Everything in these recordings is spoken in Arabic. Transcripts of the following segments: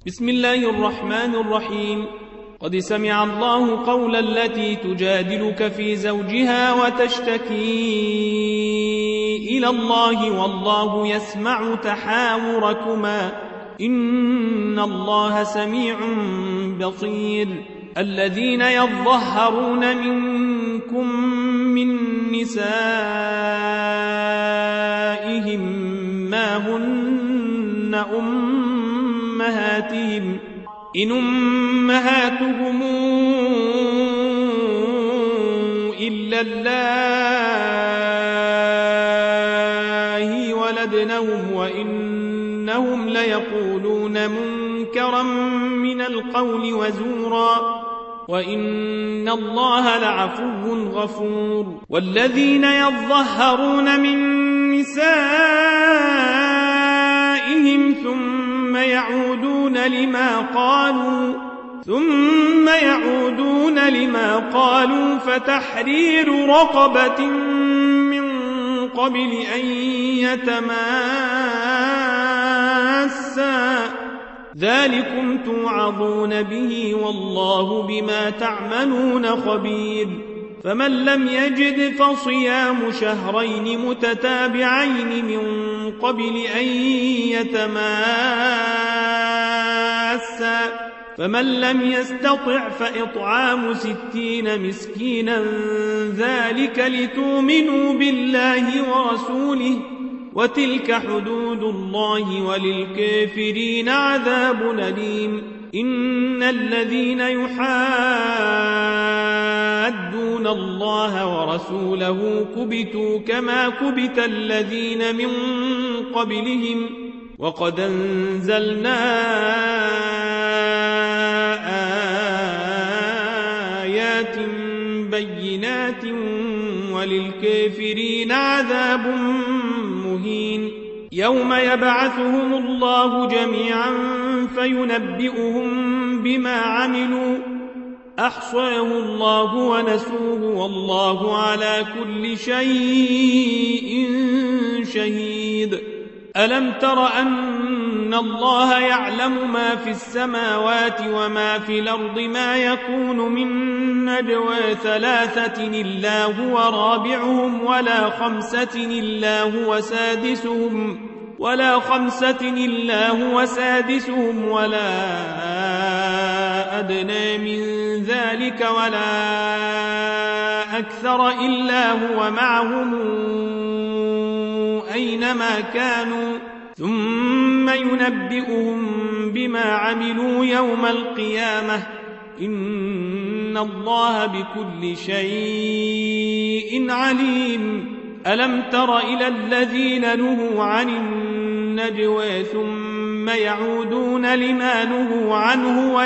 بسم الله الرحمن الرحيم. قد سمع الله قول التي تجادلك في زوجها وتشتكي إلى الله والله يسمع تحاوركما إن الله سميع بصير. الذين يظهرون منكم من نسائهم ما هن أمهاتهم إن أمهاتهم إلا الله ولدنهم وإنهم ليقولون منكرا من القول وزورا وإن الله لعفو غفور. والذين يظهرون من نسائهم ثم يعودون لما قالوا فتحرير رقبة من قبل أن يتماسا ذلكم توعظون به والله بما تعملون خبير. فمن لم يجد فصيام شهرين متتابعين من قبل أن يتماسا فمن لم يستطع فإطعام 60 مسكينا ذلك لتؤمنوا بالله ورسوله وتلك حدود الله وللكافرين عذاب أليم. إن الذين يحادون الله ورسوله كبتوا كما كبت الذين من قبلهم وقد أنزلنا آيات بينات وللكافرين عذاب مهين. يوم يبعثهم الله جميعا فينبئهم بما عملوا أحصاه الله ونسوه والله على كل شيء شهيد. ألم تر أن الله يعلم ما في السماوات وما في الأرض ما يكون من نجوى 3 إلا هو رابعهم ولا 5 إلا هو سادسهم ولا أدنى من ذلك ولا أكثر إلا هو معهم أينما كانوا ثم ينبئهم بما عملوا يوم القيامة إن الله بكل شيء عليم. ألم تر إلى الذين نهوا عن النجوى ثم يعودون لما نهوا عنه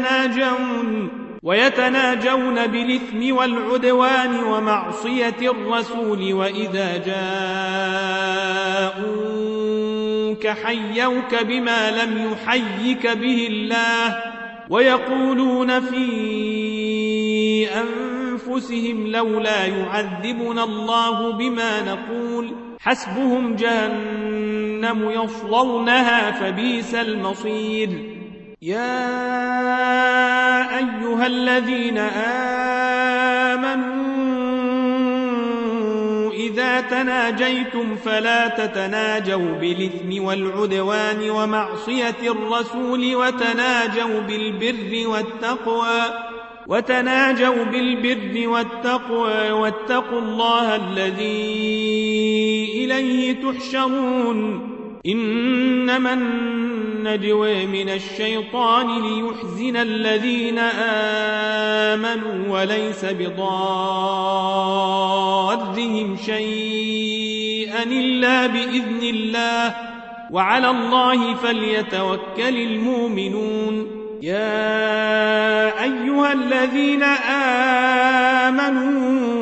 ويتناجون بالإثم والعدوان ومعصية الرسول وإذا جاءوك حيوك بما لم يحيك به الله ويقولون في أنفسهم لولا يعذبنا الله بما نقول حسبهم جهنم يصلونها فبئس المصير. يا أيها الذين آمنوا إذا تناجيتم فلا تتناجوا بالإثم والعدوان ومعصية الرسول وتناجوا بالبر والتقوى واتقوا الله الذي إليه تحشرون. إنما النجوى من الشيطان ليحزن الذين آمنوا وليس بضارهم شيئا إلا بإذن الله وعلى الله فليتوكل المؤمنون. يا أيها الذين آمنوا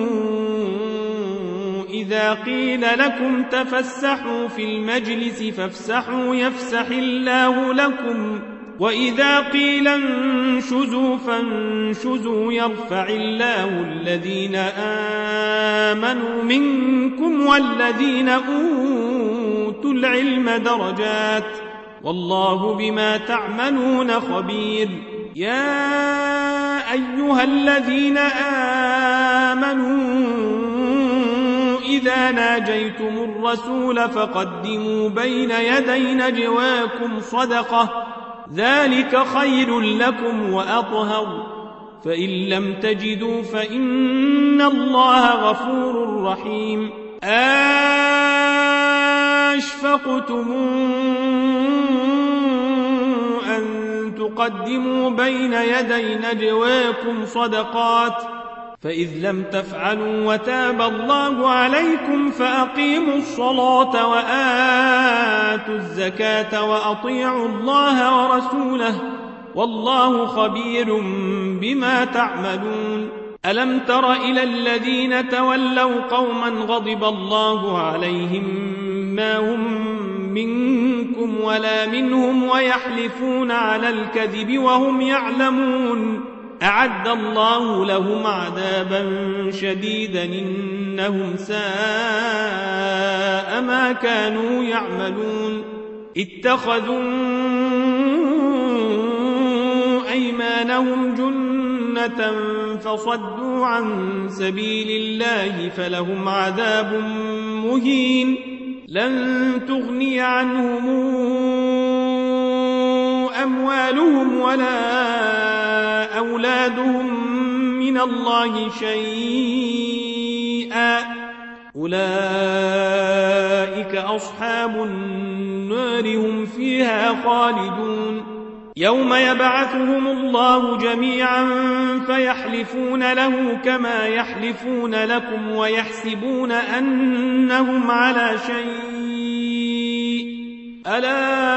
إذا قيل لكم تفسحوا في المجلس فافسحوا يفسح الله لكم وإذا قيل انشزوا فانشزوا يرفع الله الذين آمنوا منكم والذين أوتوا العلم درجات والله بما تعملون خبير. يا أيها الذين آمنوا إذا ناجيتم الرسول فقدموا بين يدي نجواكم صدقة ذلك خير لكم وأطهر، فإن لم تجدوا فإن الله غفور رحيم. أشفقتم أن تقدموا بين يدي نجواكم صدقات، فإذ لم تفعلوا وتاب الله عليكم فأقيموا الصلاة وآتوا الزكاة وأطيعوا الله ورسوله والله خبير بما تعملون. ألم تر إلى الذين تولوا قوما غضب الله عليهم ما هم منكم ولا منهم ويحلفون على الكذب وهم يعلمون أعد الله لهم عذابا شديدا إنهم ساء ما كانوا يعملون. اتخذوا أيمانهم جنة فصدوا عن سبيل الله فلهم عذاب مهين. لن تغني عنهم أموالهم ولا أولادهم من الله شيئا أولئك أصحاب النار هم فيها خالدون. يوم يبعثهم الله جميعا فيحلفون له كما يحلفون لكم ويحسبون أنهم على شيء ألا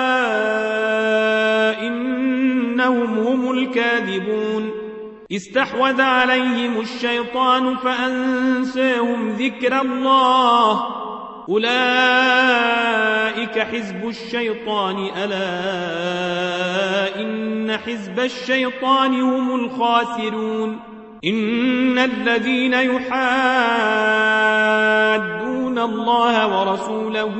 إنهم هم الكاذبون. استحوذ عليهم الشيطان فأنساهم ذكر الله أولئك حزب الشيطان ألا إن حزب الشيطان هم الخاسرون. إن الذين يحادون الله ورسوله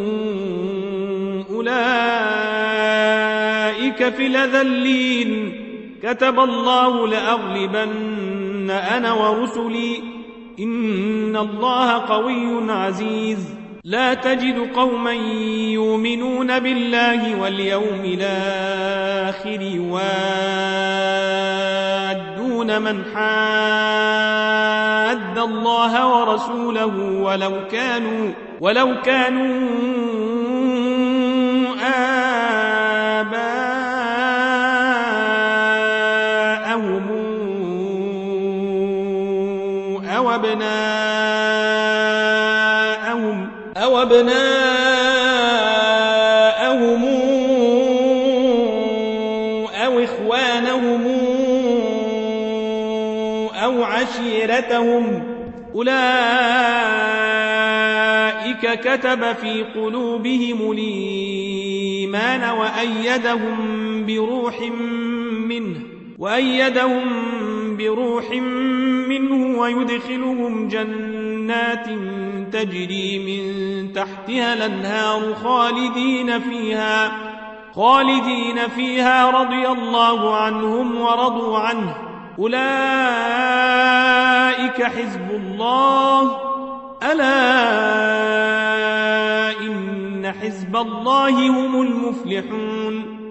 أولئك في الأذلين. كتب الله لأغلبن أنا ورسلي إن الله قوي عزيز. لا تجد قوما يؤمنون بالله واليوم الآخر يوادون من حاد الله ورسوله ولو كانوا آباءهم أو أبناءهم أو إخوانهم أو عشيرتهم أولئك كتب في قلوبهم الإيمان وأيدهم بروح منه ويدخلهم جنات تجري من تحتها الأنهار خالدين فيها رضي الله عنهم ورضوا عنه أولئك حزب الله ألا إن حزب الله هم المفلحون.